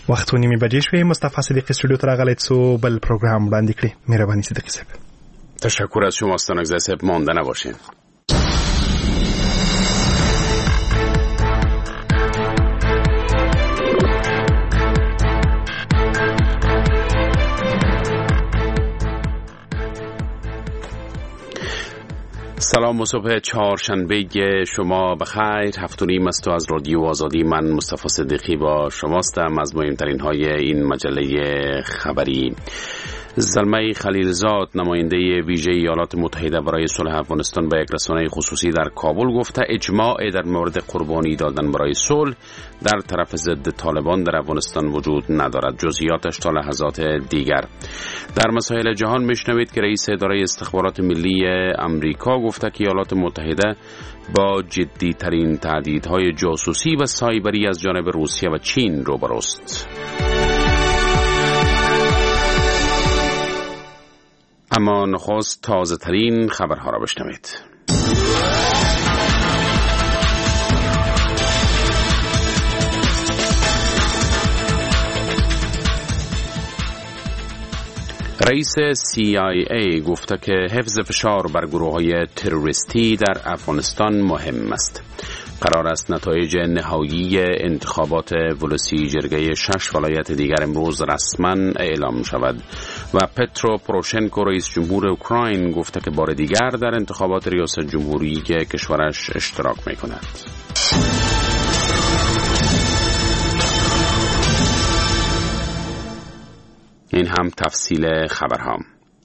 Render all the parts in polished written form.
وخت و نیمه بجې شوې. مصطفی صدیقی استودیو ته راغلی څو بل پروګرام وړاندې کړي. مهرباني صدیقی صاحب. تشکر از شما ستانکزی صاحب، مانده نباشین. سلام و صبح چهارشنبه شما بخیر. 7:30 است و از رادیو آزادی من مصطفی صدیقی با شماستم. از مهمترین های این مجله خبری: زلمه خلیلزاد نماینده ویژه ایالات متحده برای صلح افغانستان به یک رسانه خصوصی در کابل گفته اجماع در مورد قربانی دادن برای صلح در طرف ضد طالبان در افغانستان وجود ندارد. جزئیاتش تا لحظات دیگر. در مسائل جهان میشنوید که رئیس اداره استخبارات ملی امریکا گفته که ایالات متحده با جدی ترین تهدیدهای جاسوسی و سایبری از جانب روسیه و چین روبروست. اما نخست تازه ترین خبرها را بشنوید. رئیس CIA گفته که حفظ فشار بر گروه‌های تروریستی در افغانستان مهم است. قرار است نتایج نهایی انتخابات ولسی جرگه 6 ولایت دیگر امروز رسما اعلام شود و پترو پروشنکو رئیس جمهور اوکراین گفته که بار دیگر در انتخابات ریاست جمهوری کشورش اشتراک می‌کند. این هم تفصیل خبرها.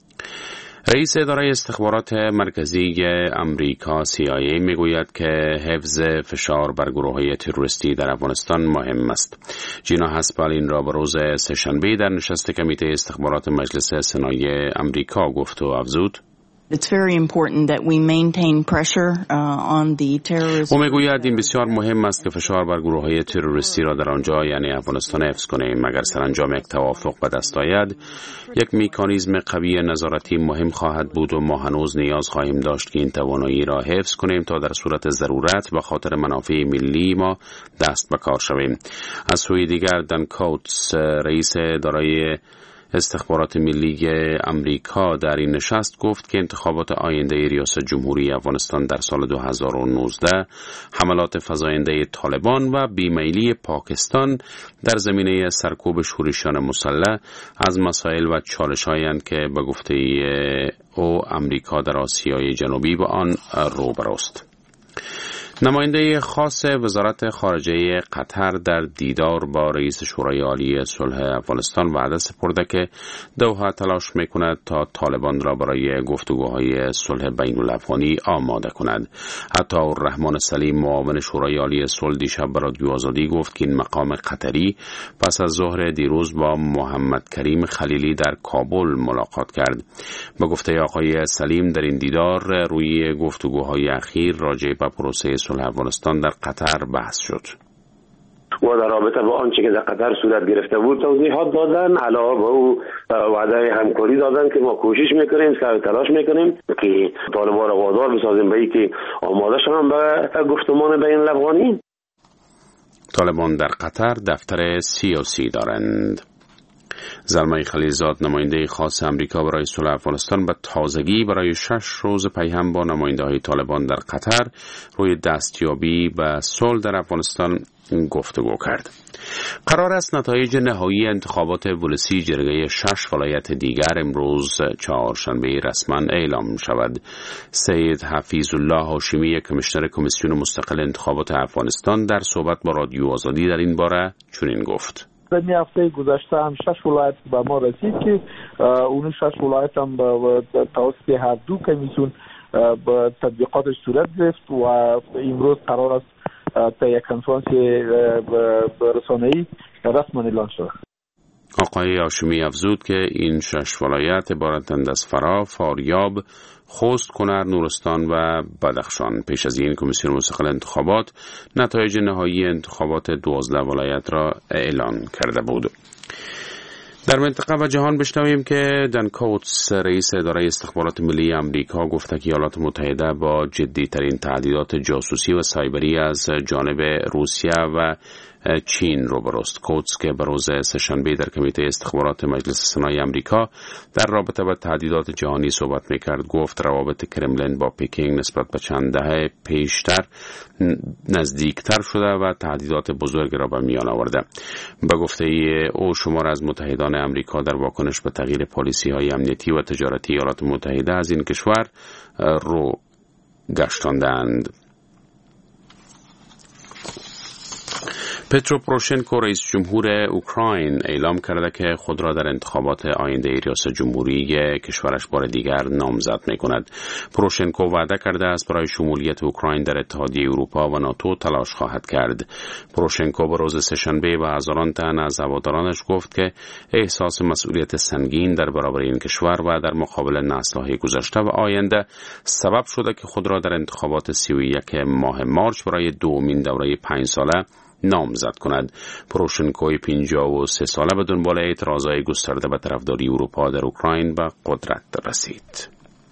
رئیس اداره استخبارات مرکزی امریکا CIA میگوید که حفظ فشار بر گروه‌های تروریستی در افغانستان مهم است. جینا هسپل این را به روز سه‌شنبه در نشست کمیته استخبارات مجلس سنای امریکا گفت و افزود: It's very important that we maintain pressure on the terrorists. او میگوید این بسیار مهم است که فشار بر گروه‌های تروریستی را در آنجا یعنی افغانستان حفظ کنیم. اگر سرانجام یک توافق به دست آید، یک مکانیزم قوی نظارتی مهم خواهد بود و ما هنوز نیاز خواهیم داشت که این توانایی را حفظ کنیم تا در صورت ضرورت به خاطر منافع ملی ما دست به کار شویم. از سوی دیگر دان کوتس رئیس اداره استخبارات ملی امریکا در این نشست گفت که انتخابات آینده ریاست جمهوری افغانستان در سال 2019 حملات فزاینده طالبان و بیمیلی پاکستان در زمینه سرکوب شورشیان مسلح از مسائل و چالش‌هایند که به گفته او امریکا در آسیای جنوبی با آن روبروست. نماینده خاص وزارت خارجه قطر در دیدار با رئیس شورای عالی صلح افغانستان وعده سپرده که دوحه تلاش میکند تا طالبان را برای گفتگوهای صلح بین الافغانی آماده کند. عطاالرحمن سلیم معاون شورای عالی صلح دیشب به رادیو آزادی گفت که این مقام قطری پس از ظهر دیروز با محمد کریم خلیلی در کابل ملاقات کرد. به گفته آقای سلیم در این دیدار روی گفتگوهای اخیر راجع به پروسه صلح افغانستان در قطر بحث شد. و در رابطه با آنچه که در قطر صورت گرفته بود توضیحات دادن، علاوه بر او وعده همکاری دادن که ما کوشش میکنیم، تلاش میکنیم که طالبان را وادار بسازیم به اینکه آماده شوند به گفتمان بین الافغانی. طالبان در قطر دفتر سیاسی دارند. زلمه خلیلزاد نماینده خاص امریکا برای صلح افغانستان به تازگی برای 6 روز پیهم با نماینده‌های طالبان در قطر روی دستیابی به صلح در افغانستان گفتگو کرد. قرار است نتایج نهایی انتخابات ولسی جرگه 6 ولایت دیگر امروز چهارشنبه رسما اعلام شود. سید حفیظ الله هاشمی کمیشنر کمیسیون مستقل انتخابات افغانستان در صحبت با رادیو آزادی در این باره چنین گفت: این هفته گذشته هم 6 ولایت به ما رسید که اون 6 ولایت هم توسط هر دو کمیسیون به تطبیقاتش صورت گرفت و امروز قرار است تا یک کنفرانس رسانه‌ای رسما اعلان شود. آقای هاشمی افزود که این 6 ولایت عبارتند از فرا، فاریاب، خوست، کنر، نورستان و بدخشان. پیش از این کمیسیون مستقل انتخابات نتایج نهایی انتخابات 12 ولایت را اعلان کرده بود. در منطقه و جهان بشنویم که دان کوتس رئیس اداره استخبارات ملی امریکا گفته که ایالات متحده با جدی ترین تهدیدات جاسوسی و سایبری از جانب روسیه و چین روبروست. کوتس که به روز سه‌شنبه در کمیته استخبارات مجلس سنای آمریکا در رابطه با تهدیدات جهانی صحبت میکرد گفت روابط کرملین با پکینگ نسبت به چند دهه پیشتر نزدیکتر شده و تهدیدات بزرگ را به میان آورده. به گفته او شمار از متحدان آمریکا در واکنش به تغییر پالیسی‌های امنیتی و تجارتی ایالات متحده از این کشور رو گشتاندند. پترو پروشنکو رئیس جمهور اوکراین اعلام کرده که خود را در انتخابات آینده ریاست جمهوری کشورش بار دیگر نامزد می‌کند. پروشنکو وعده کرده است برای شمولیت اوکراین در اتحادیه اروپا و ناتو تلاش خواهد کرد. پروشنکو به روز سه‌شنبه به هزاران تن از هوادارانش گفت که احساس مسئولیت سنگین در برابر این کشور و در مقابل نسل‌های گذشته و آینده سبب شده که خود را در انتخابات 31 ماه مارچ برای دومین دوره 5 ساله نامزد کند. پروشنکوی 53 ساله به دنبال اعتراضهای گسترده به طرفداری اروپا در اوکراین به قدرت رسید.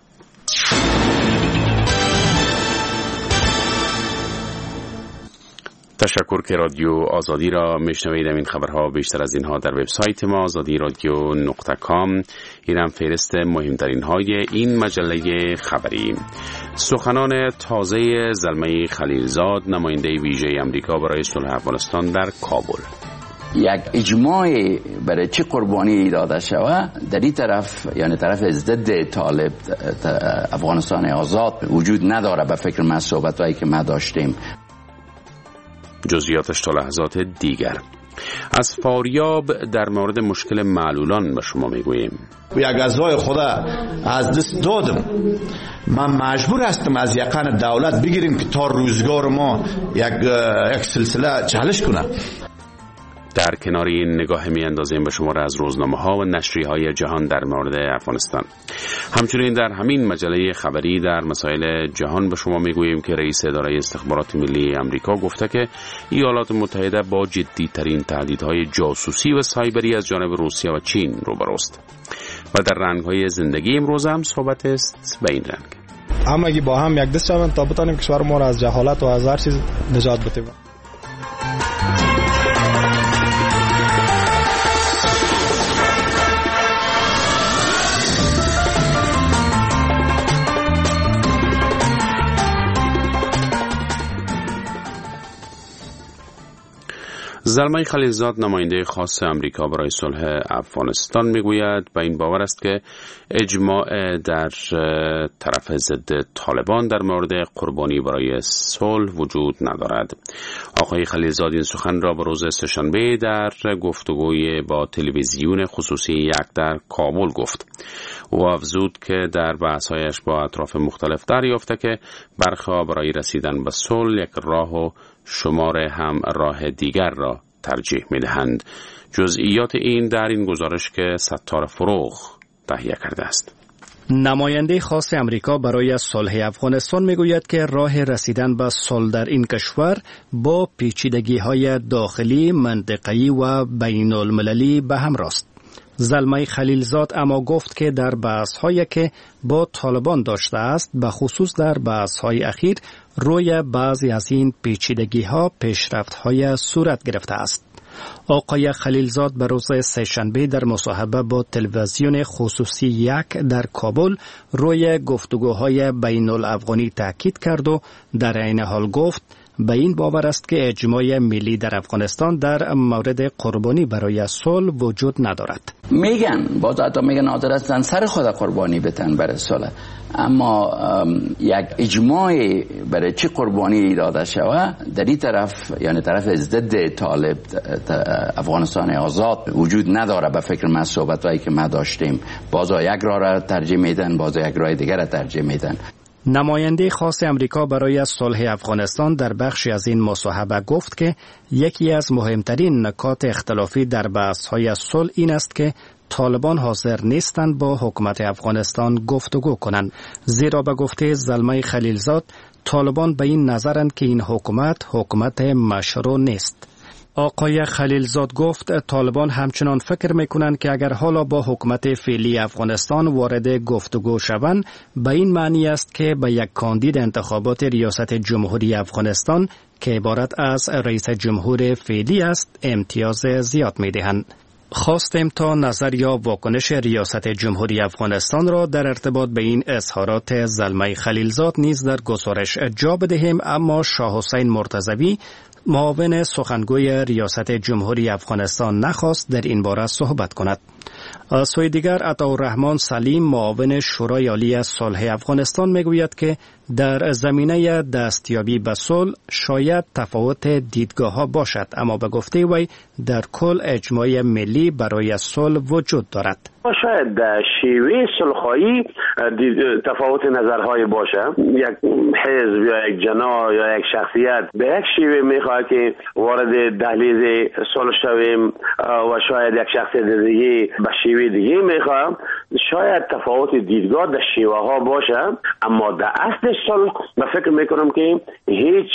تشکر که رادیو آزادی را میشنوید. این خبرها بیشتر از اینها در وبسایت ما azadi-radio.com. اینم فهرست مهمترین های این مجله خبری. سخنان تازه زلمه خلیلزاد نماینده ویژه آمریکا برای صلح افغانستان در کابل. یک اجماع برای چه قربانی داده شود در این طرف، یعنی طرف ضد طالب افغانستان آزاد وجود نداره به فکر ما صحبتایی که ما داشتیم. جزئیاتش تا لحظات دیگر. از فاریاب در مورد مشکل معلولان به شما میگوییم. یک غذای خدا از دست دادم، من مجبور هستم از یقین دولت بگیریم که تا روزگار ما یک سلسله چالش کنه. در کنار این نگاه می اندازیم به شمار از روزنامه ها و نشریه های جهان در مورد افغانستان. همچنین در همین مجله خبری در مسائل جهان به شما می گوییم که رئیس اداره استخبارات ملی آمریکا گفته که ایالات متحده با جدی ترین تهدیدهای جاسوسی و سایبری از جانب روسیه و چین روبروست. و در رنگ های زندگی امروز هم صحبت است به این رنگ. همگی با هم یک دست شوند تا بتانیم کشور ما را از جهالت و از هر چیز نجات بدیم. زلمه خلیلزاد نماینده خاص آمریکا برای صلح افغانستان میگوید به این باور است که اجماع در طرف ضد طالبان در مورد قربانی برای صلح وجود ندارد. آقای خلیلزاد این سخن را به روز سه‌شنبه در گفتگوی با تلویزیون خصوصی یک در کابل گفت. او افزود که در بحث‌هایش با اطراف مختلف دریافته که برخی برای رسیدن به صلح یک راه و شمار هم راه دیگر را ترجیح می‌دهند. جزئیات این در این گزارش که ستار فروغ تهیه کرده است. نماینده خاص آمریکا برای صلح افغانستان میگوید که راه رسیدن به صلح در این کشور با پیچیدگی‌های داخلی، منطقه‌ای و بین المللی به هم راست. زلمه خلیلزاد اما گفت که در بحث‌هایی که با طالبان داشته است، به خصوص در بحث‌های اخیر روی بعضی از این پیچیدگی‌ها پیشرفت‌های صورت گرفته است. آقای خلیلزاد به روز سه‌شنبه در مصاحبه با تلویزیون خصوصی یک در کابل روی گفتگوهای بین الافغانی تاکید کرد و در عین حال گفت به این باور است که اجماع ملی در افغانستان در مورد قربانی برای صلح وجود ندارد. میگن حاضر هستن سر خود قربانی بتن برای صلح، اما یک اجماع برای چه قربانی داده شود در این طرف، یعنی طرف ضد طالب افغانستان آزاد وجود نداره به فکر ما صحبتایی که ما داشتیم. بعضا یک راه را ترجیح میدن، بعضا یک راه دیگر را ترجیح میدن. نماینده خاص آمریکا برای صلح افغانستان در بخشی از این مصاحبه گفت که یکی از مهمترین نکات اختلافی در بحث‌های صلح این است که طالبان حاضر نیستند با حکومت افغانستان گفتگو کنند، زیرا به گفته زلمه خلیلزاد طالبان به این نظرند که این حکومت مشروع نیست. آقای خلیلزاد گفت طالبان همچنان فکر میکنند که اگر حالا با حکومت فعلی افغانستان وارد گفتگو شوند به این معنی است که به یک کاندید انتخابات ریاست جمهوری افغانستان که عبارت از رئیس جمهور فعلی است امتیاز زیاد میدهند. خواستیم تا نظر یا واکنش ریاست جمهوری افغانستان را در ارتباط به این اظهارات زلمه خلیلزاد نیز در گزارش جا بدهیم، اما شاه حسین مرتضوی معاون سخنگوی ریاست جمهوری افغانستان نخواست در این باره صحبت کند. از سوی دیگر عطاالرحمن سلیم معاون شورای عالی صلح افغانستان میگوید که در زمینه دستیابی به صلح شاید تفاوت دیدگاه‌ها باشد، اما به گفته وی در کل اجماع ملی برای صلح وجود دارد. شاید در شیوه صلح‌خواهی تفاوت نظرهای باشه. یک حزب یا یک جناح یا یک شخصیت به یک شیوه میخواد که وارد دهلیز صلح شویم و شاید یک شخصیت دیگه به شیوه دیگه میخواد. شاید تفاوت دیدگاه در شیوه ها باشه، اما در اصل صلح من فکر میکنم که هیچ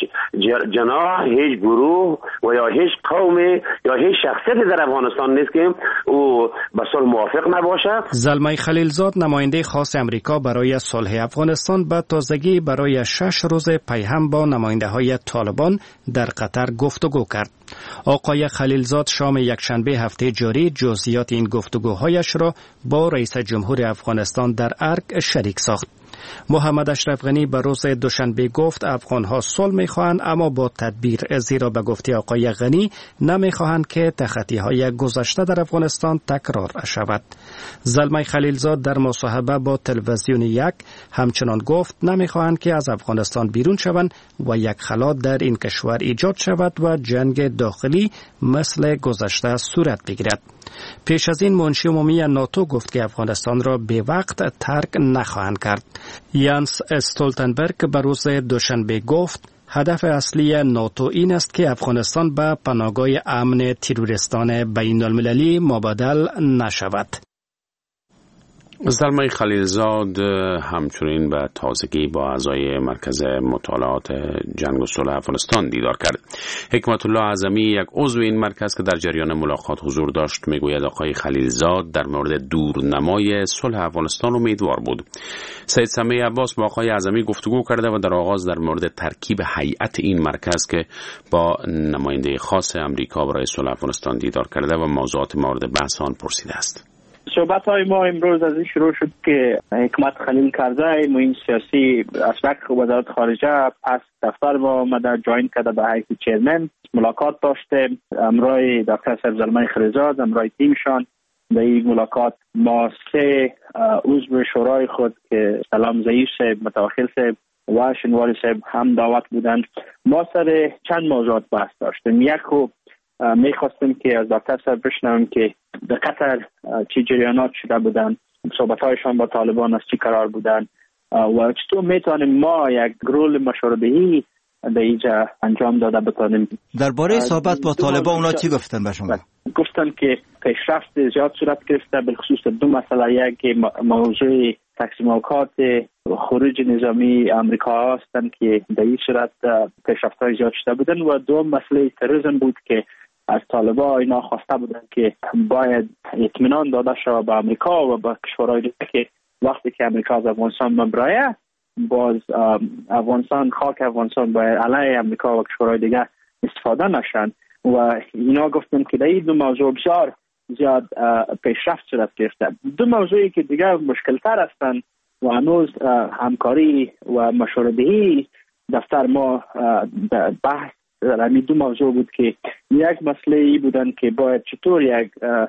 جناح، هیچ گروه و یا هیچ قوم یا هیچ شخصیتی در افغانستان نیست که او به صلح موافق نباشه. زلمه خلیلزاد نماینده خاص امریکا برای صلح افغانستان به تازگی برای 6 روز پیهم با نماینده های طالبان در قطر گفتگو کرد. آقای خلیلزاد شام یکشنبه هفته جاری جزئیات این گفتگوهایش را با رئیس جمهور افغانستان در ارگ شریک ساخت. محمد اشرف غنی به روز دوشنبه گفت افغانها صلح می‌خواهند اما با تدبیر، زیرا به گفته آقای غنی نمی‌خواهند که تخطی‌های گذشته در افغانستان تکرار شود. زلمه خلیلزاد در مصاحبه با تلویزیون یک همچنان گفت نمی‌خواهند که از افغانستان بیرون شوند و یک خلا در این کشور ایجاد شود و جنگ داخلی مثل گذشته صورت بگیرد. پیش از این منشی عمومی ناتو گفت که افغانستان را به وقت ترک نخواهند کرد. یانس استولتنبرگ به روز دوشنبه گفت هدف اصلی ناتو این است که افغانستان به پناهگاه امن تروریستان بین المللی مبادل نشود. زلمه خلیلزاد همچنین به تازگی با اعضای مرکز مطالعات جنگ و صلح افغانستان دیدار کرد. حکمت الله اعظمی، یک عضو این مرکز که در جریان ملاقات حضور داشت، میگوید آقای خلیلزاد در مورد دورنمای صلح افغانستان امیدوار بود. سید سمیع عباس با آقای اعظمی گفتگو کرده و در آغاز در مورد ترکیب هیئت این مرکز که با نماینده خاص امریکا برای صلح افغانستان دیدار کرده و موضوعات مورد بحث آن پرسیده است. صحبت‌های ما امروز از این شروع شد که حکمت خلیل کرزی معین سیاسی از وقت وزارت خارجه پس دفتر ما آمده جوین کرده به حیث چیرمن ملاقات داشته. امروی دکتر صاحب زلمه خلیلزاد امروی تیمشان در این ملاقات ما 3 عضو شورای خود که سلام ظهیر صاحب، متوکل صاحب و شنواری صاحب هم دعوت بودند. ما سر چند موضوعات بحث داشتیم. یک میخواستیم که از دکتر صاحب بشنویم که در قطر چه جریانات شده بودن، صحبت‌هایشان با طالبان از چی قرار بودن و چطور میتونیم ما یک رول مشوره‌دهی در اینجا انجام داده بتونیم. درباره صحبت با طالبان اونا چی گفتن به شما؟ گفتن که پیشرفت زیاد صورت گرفته، بالخصوص 2 مسئله. یک موضوع تقسیم اوقات خروج نظامی امریکا هستند که در این صورت پیشرفت‌های زیاد شده بودن و 2 مسئله تروریسم بود که از طالبان اینا خواسته بودن که باید اطمینان داده شود به امریکا و به کشورهای دیگه که وقتی که امریکا از افغانستان مبرایه باز افغانستان، خاک افغانستان باید علیه امریکا و کشورهای دیگه استفاده نشن و اینا گفتن که در این 2 موضوع بسیار زیاد پیشرفت صورت گرفته. 2 موضوعی که دیگه مشکل‌تر هستند و هنوز همکاری و مشوره‌دهی دفتر ما بحث همین 2 موضوع بود که یک مسئله ای بودن که باید چطور یک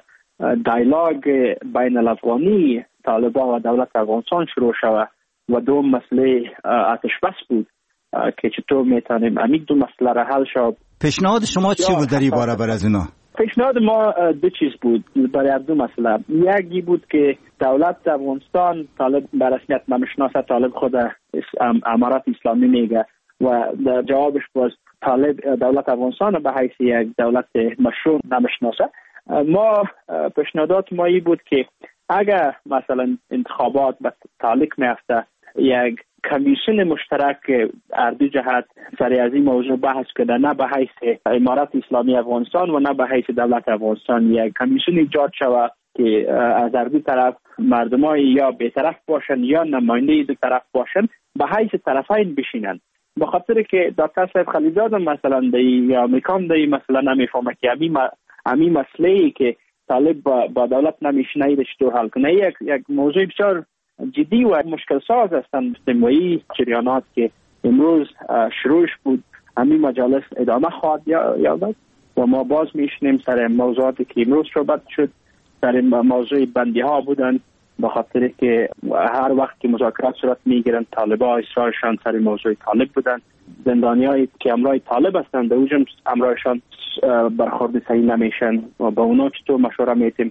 دیالوگ بین الافغانی طالبان و دولت افغانستان شروع شود و 2 مسئله آتش بس بود که چطور میتونیم همین 2 مسئله را حل شود. پیشنهاد شما چی بود در این باره بر از اینا؟ پیشنهاد ما 2 چیز بود برای 2 مسئله. یکی بود که دولت افغانستان طالب به رسمیت نمیشناسه، طالب خود امارات اسلامی میگه و در جوابش باز طالب دولت افغانستان به حیث یک دولت مشروع نمیشناسه. ما پیشنهادات ما ای بود که اگر مثلا انتخابات به تعلق میفته یک کمیسیون مشترک هر دو جهت سر از این موضوع بحث کرده، نه به حیث امارت اسلامی افغانستان و نه به حیث دولت افغانستان. یک کمیسیون ایجاد شود که از هر دو طرف مردمای یا بی‌طرف باشن یا نماینده دو طرف باشن به حیث طرفین بشینن. به خاطر که دکتر صاحب خلیزاد مثلا در امریکا مثلا نمیفهمه که همین مسئله که طالب با دولت نمیشینه ایرش تو حل کنه. یک موضوع بسیار جدی و مشکل ساز هستند. مجموعی جریانات که امروز شروعش بود همین مجالس ادامه خواهد یافت و ما باز میشنیم سر موضوعاتی که امروز صحبت شد. سر موضوع بندی ها بودن به خاطر که هر وقت که مذاکرات صورت میگیرن طالبا اصرارشان سر موضوع طالب بودن. زندانیایی که امرای طالب هستند در اوجم امرایشان برخورد صحیح نمیشن و با اونا چطور مشوره میتیم.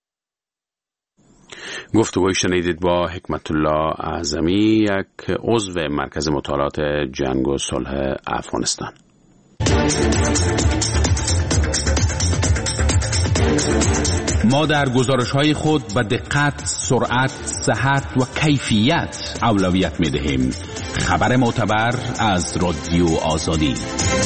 گفتگوی شنیدید با حکمت الله اعظمی، یک عضو مرکز مطالعات جنگ و صلح افغانستان. ما در گزارش‌های خود به دقت، سرعت، صحت و کیفیت اولویت می‌دهیم. خبر معتبر از رادیو آزادی.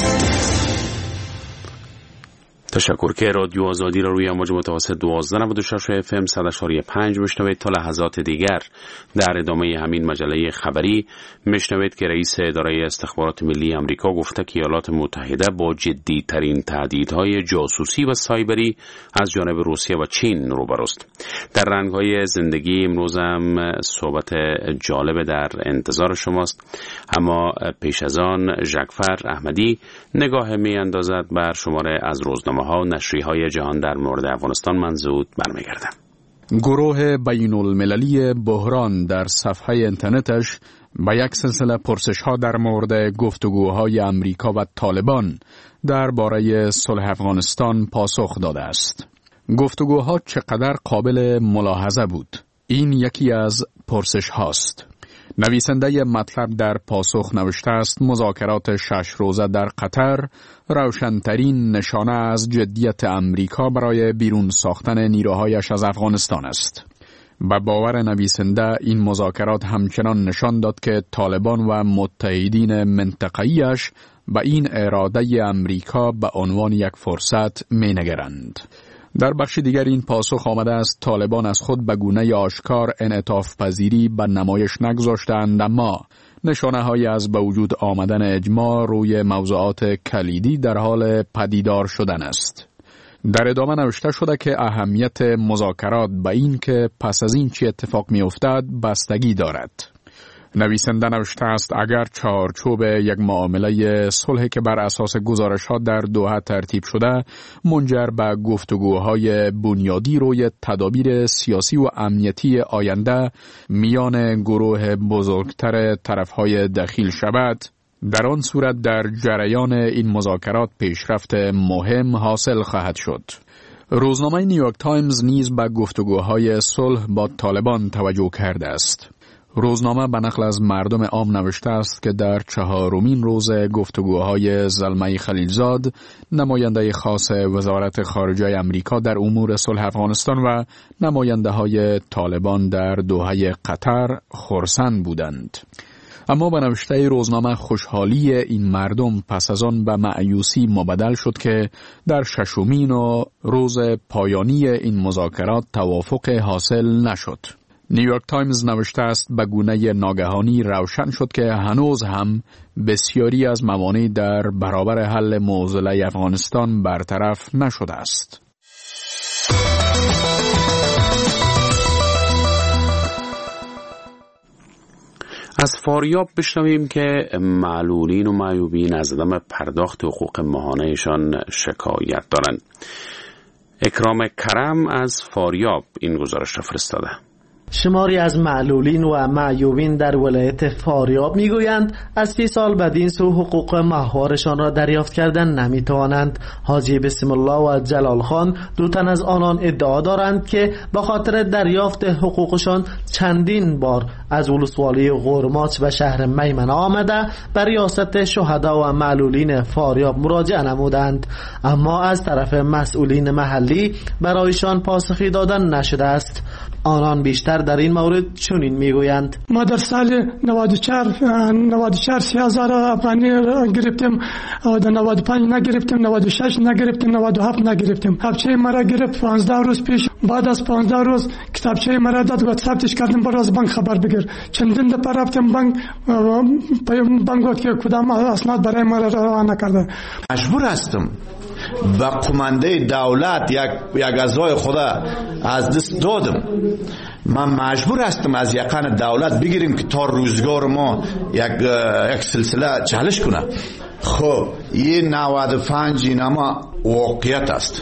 تشکر که رادیو آزادی را روی امواج متوسط 1296 FM 100.5 میشنوید. تا لحظات دیگر در ادامه همین مجله خبری میشنوید که رئیس اداره استخبارات ملی آمریکا گفته که ایالات متحده با جدی‌ترین تهدیدهای جاسوسی و سایبری از جانب روسیه و چین روبروست. در رنگ‌های زندگی امروز هم صحبت جالب در انتظار شماست، اما پیش از آن ژکفر احمدی نگاه می‌اندازد بر شماره از روزنامه ها و نشریه‌های جهان در مورد افغانستان. من زود برمیگردم. گروه بین المللی بحران در صفحه اینترنتش با یک سلسله پرسش‌ها در مورد گفتگوهای امریکا و طالبان درباره صلح افغانستان پاسخ داده است. گفتگوها چقدر قابل ملاحظه بود؟ این یکی از پرسش‌هاست. نویسنده مطلب در پاسخ نوشته است مذاکرات 6 روزه در قطر روشن‌ترین نشانه از جدیت امریکا برای بیرون ساختن نیروهایش از افغانستان است. به باور نویسنده این مذاکرات همچنان نشان داد که طالبان و متحدین منطقه‌ایش به این اراده امریکا به عنوان یک فرصت می‌نگرند. در بخش دیگر این پاسخ آمده است طالبان از خود به گونه آشکار انعطاف پذیری به نمایش نگذاشتند، اما نشانه های از به وجود آمدن اجماع روی موضوعات کلیدی در حال پدیدار شدن است. در ادامه نوشته شده که اهمیت مذاکرات به این که پس از این چی اتفاق می افتد بستگی دارد. نویسنده نوشته است اگر چارچوب یک معامله صلح که بر اساس گزارش‌ها در دوحه ترتیب شده منجر به گفتگوهای بنیادی روی تدابیر سیاسی و امنیتی آینده میان گروه بزرگتر طرف‌های دخیل شود، در آن صورت در جریان این مذاکرات پیشرفت مهم حاصل خواهد شد. روزنامه نیویورک تایمز نیز به گفتگوهای صلح با طالبان توجه کرده است. روزنامه به نقل از مردم عام نوشته است که در 4مین روز گفتگوهای زلمه خلیلزاد نماینده خاص وزارت خارجه آمریکا در امور صلح افغانستان و نماینده های طالبان در دوحه قطر خرسند بودند. اما به نوشته روزنامه خوشحالی این مردم پس از آن به مایوسی مبدل شد که در 6مین روز پایانی این مذاکرات توافق حاصل نشد. نیویورک تایمز نوشته است به گونه ناگهانی روشن شد که هنوز هم بسیاری از موانع در برابر حل معضله افغانستان برطرف نشده است. از فاریاب بشنویم که معلولین و معیوبین از عدم پرداخت حقوق ماهانه‌شان شکایت دارند. اکرام کرم از فاریاب این گزارش را فرستاده. شماری از معلولین و معیوبین در ولایت فاریاب میگویند از 30 سال بدین سو حقوق ماهوارشان را دریافت کردن نمیتوانند. حاجی بسم الله و جلال خان دو تن از آنان ادعا دارند که به خاطر دریافت حقوقشان چندین بار از ولسوالی غرماچ و شهر میمنه آمده بر ریاست شهدا و معلولین فاریاب مراجعه نمودند، اما از طرف مسئولین محلی برایشان پاسخی دادن نشده است. آنان بیشتر در این مورد چنین میگویند: ما در سال 94 30,000 افغانی گرفتیم، در 95 نگرفتیم، 96 نگرفتیم، 97 نگرفتیم. کتابچه مرا گرفت 15 روز پیش. بعد از 15 روز کتابچه مرا داد و ثبتش کردم برای از بانک خبر بگیر. چندین دفعه رفتم بانک گفت که کدام اسناد برای ما روانه کرده. مجبور هستم با قمانده دولت یک اعضای خدا از دست دادم. من مجبور هستم از یقین دولت بگیریم که تا روزگار ما یک سلسله چالش کنه. خب این 95 اینما واقعیت است.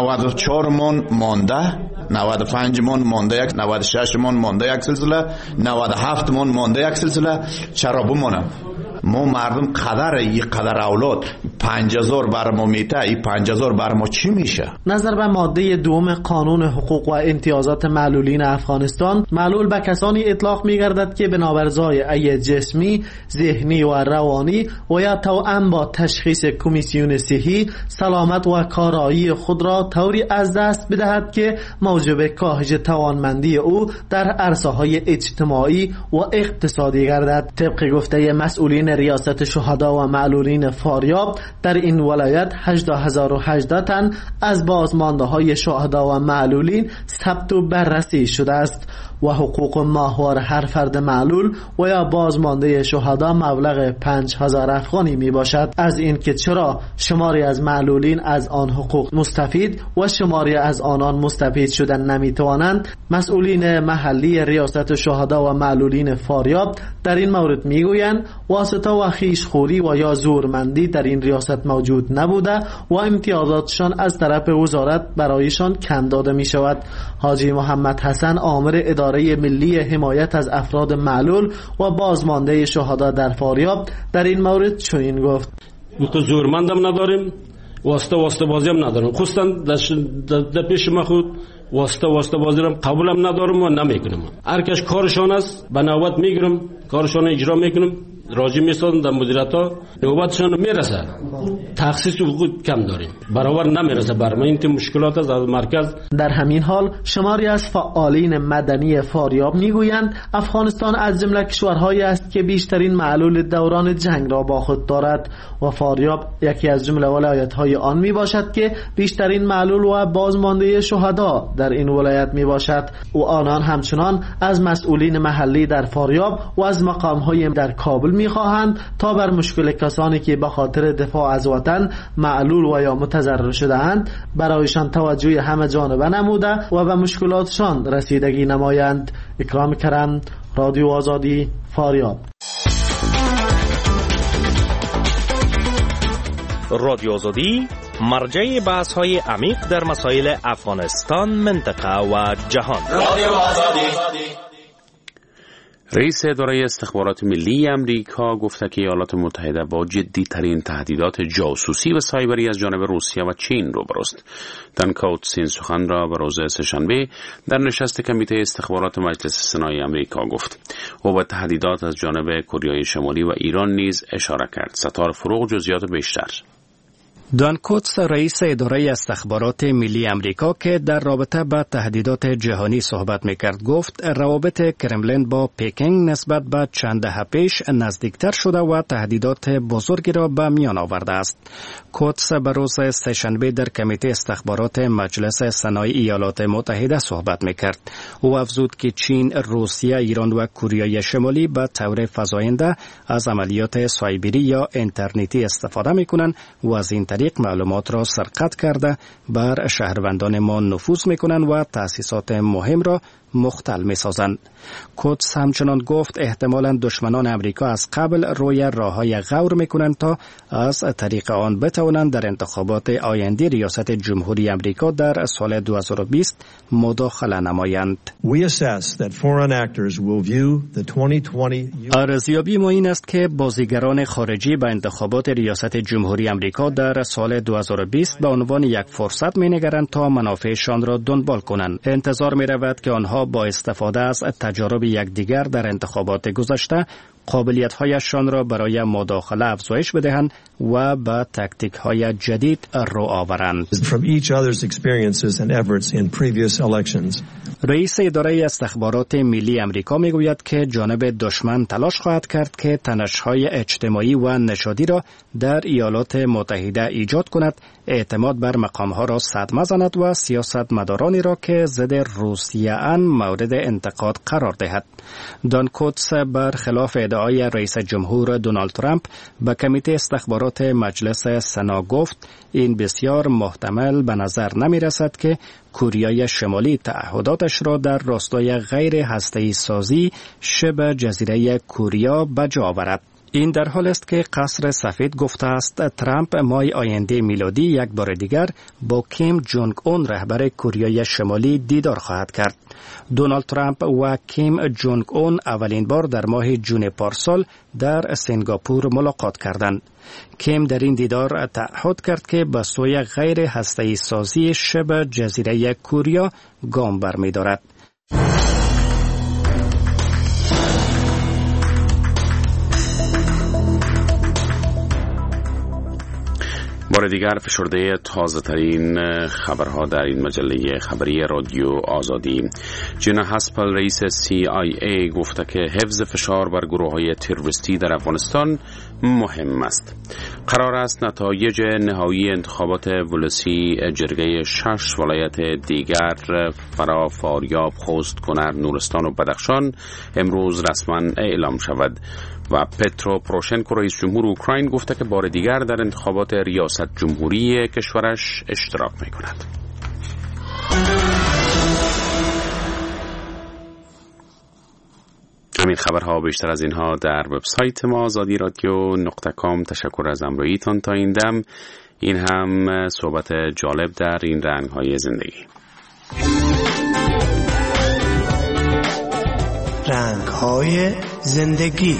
94 من مانده، 95 من مانده، 96 من مانده یک سلسله، 97 من مانده یک سلسله. چرا بمانم؟ ما مردم قدر اولاد 5000 بر ما میته، این 5000 بر ما چی میشه؟ نظر به ماده دوم قانون حقوق و امتیازات معلولین افغانستان، معلول به کسانی اطلاق میگردد که بنابرای عیب جسمی، ذهنی و روانی و یا توأم با تشخیص کمیسیون صحی سلامت و کارایی خود را طوری از دست بدهد که موجب کاهش توانمندی او در عرصه‌های اجتماعی و اقتصادی گردد. طبق گفته مسئولین ریاست شهدا و معلولین فاریاب، در این ولایت 18018 تن از بازمانده‌های شهدا و معلولین ثبت و بررسی شده است و حقوق ماهوار هر فرد معلول و یا بازمانده شهدا مبلغ 5000 افغانی می باشد. از این که چرا شماری از معلولین از آن حقوق مستفید و شماری از آنان مستفید شدن نمی توانند، مسئولین محلی ریاست شهدا و معلولین فاریاب در این مورد می گویند واسطه و خویشخوری و یا زورمندی در این ریاست موجود نبوده و امتیازاتشان از طرف وزارت برایشان کم داده می شود. حاجی محمد حسن، آمر اداره ملی حمایت از افراد معلول و بازمانده شهدا در فاریاب، در این مورد چنین گفت: زورمندم نداریم، واسطه بازی هم ندارم. خصوصا در پیش ما خود واسطه بازی هم قبولم ندارم و نمیکنم. هر کس کارشان است به نوبت میگیرم، کارشان اجرا میکنم، راجع میسازم در مدیریت ها، نوبتشان میرسه. تخصیص حقوق کم داریم، برابر نمیرسه بر ما. این مشکلات از مرکز. در همین حال شماری از فعالین مدنی فاریاب میگویند افغانستان از جمله کشورهایی است که بیشترین معلول دوران جنگ را با خود دارد و فاریاب یکی از جمله ولایت‌های آن میباشد که بیشترین معلول و بازمانده شهدا در این ولایت میباشد و آنان همچنان از مسئولین محلی در فاریاب و از مقام‌های در کابل میخواهند تا بر مشکل کسانی که به خاطر دفاع از وطن معلول و یا متضرر شده‌اند برایشان توجه همه جانبه نموده و به مشکلاتشان رسیدگی نمایند. اکرام کرم، رادیو آزادی، فاریاب. رادیو آزادی مرجع بحث‌های عمیق در مسائل افغانستان، منطقه و جهان. رادیو آزادی. رئیس اداره استخبارات ملی امریکا گفته که ایالات متحده با جدی‌ترین تهدیدات جاسوسی و سایبری از جانب روسیه و چین روبروست. دان کوتس این سخن را به روز سه‌شنبه در نشست کمیته استخبارات مجلس سنای امریکا گفت. او به تهدیدات از جانب کره شمالی و ایران نیز اشاره کرد. ستار فروغ جزئیات بیشتر. دان کوتس، رئیس اداره استخبارات ملی امریکا که در رابطه با تهدیدات جهانی صحبت میکرد، گفت روابط کرملین با پکینگ نسبت به چند دهه پیش نزدیکتر شده و تهدیدات بزرگی را به میان آورده است. کوتس به روز سه‌شنبه در کمیته استخبارات مجلس سنای ایالات متحده صحبت میکرد. او افزود که چین، روسیه، ایران و کره شمالی به طور فزاینده از عملیات سایبری یا اینترنتی استفاده میکنند و از این طریق معلومات را سرقت کرده بر شهروندان ما نفوذ میکنند و تأسیسات مهم را مختل میسازند. کوتس همچنان گفت احتمالاً دشمنان امریکا از قبل روی راههای غور میکنند تا از طریق آن بتوانند در انتخابات آینده ریاست جمهوری امریکا در سال 2020 مداخله نمایند. ارزیابی ما این است که بازیگران خارجی به انتخابات ریاست جمهوری امریکا در سال 2020 به عنوان یک فرصت مینگرند تا منافعشان را دنبال کنند. انتظار می رود که آنها با استفاده از تجارب یکدیگر در انتخابات گذشته قابلیت‌هایشان را برای مداخله افزایش بدهند و به تاکتیک‌های جدید رو آورند. رئیس اداره استخبارات ملی امریکا میگوید که جانب دشمن تلاش خواهد کرد که تنش‌های اجتماعی و نژادی را در ایالات متحده ایجاد کند، اعتماد بر مقام‌ها را صدمه زند و سیاستمدارانی را که ضد روسیه اند مورد انتقاد قرار دهد. دان کوتس برخلاف ادعای رئیس جمهور دونالد ترامپ به کمیته استخبارات مجلس سنا گفت این بسیار محتمل به نظر نمی رسد که کوریای شمالی تعهداتش را در راستای غیر هسته‌ای سازی شبه جزیره کوریا به جا آورد. این در حال است که قصر سفید گفته است ترامپ ماه آینده میلادی یک بار دیگر با کیم جونگ اون رهبر کوریای شمالی دیدار خواهد کرد. دونالد ترامپ و کیم جونگ اون اولین بار در ماه جون پارسال در سنگاپور ملاقات کردند. کیم در این دیدار تعهد کرد که به سوی غیر هسته‌ای سازی شبه جزیره کوریا گام برمی‌دارد. بار دیگر فشرده تازه ترین خبرها در این مجله خبری رادیو آزادی. جینا هاسپل رئیس CIA گفته که حفظ فشار بر گروه‌های تروریستی در افغانستان مهم است. قرار است نتایج نهایی انتخابات ولسی جرگه 6 ولایت دیگر فاریاب، خوست، کنر، نورستان و بدخشان امروز رسما اعلام شود. و پترو پروشنکو رئیس جمهور اوکراین گفته که بار دیگر در انتخابات ریاست جمهوری کشورش اشتراک می کند. همین خبرها بیشتر از اینها در وبسایت ما azadi.radio.com. تشکر از همراهیتان تا این دم. این هم صحبت جالب در این رنگ‌های زندگی. رنگ‌های زندگی.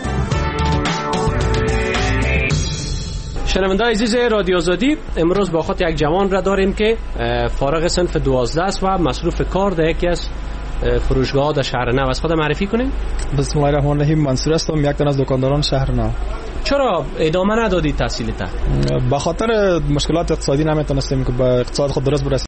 شنونده‌های عزیز رادیو آزادی، امروز با خود یک جوان را داریم که فارغ صنف 12 است و مصروف کار در یکی از فروشگاه‌ها در شهر نو. از خود معرفی کنیم. بسم الله الرحمن الرحیم. منصور هستم، یک تن از دکانداران شهر نو. چرا ادامه ندادید تحصیلت؟ به خاطر مشکلات اقتصادی نمیتونستیم که به اقتصاد خود درست برسیم.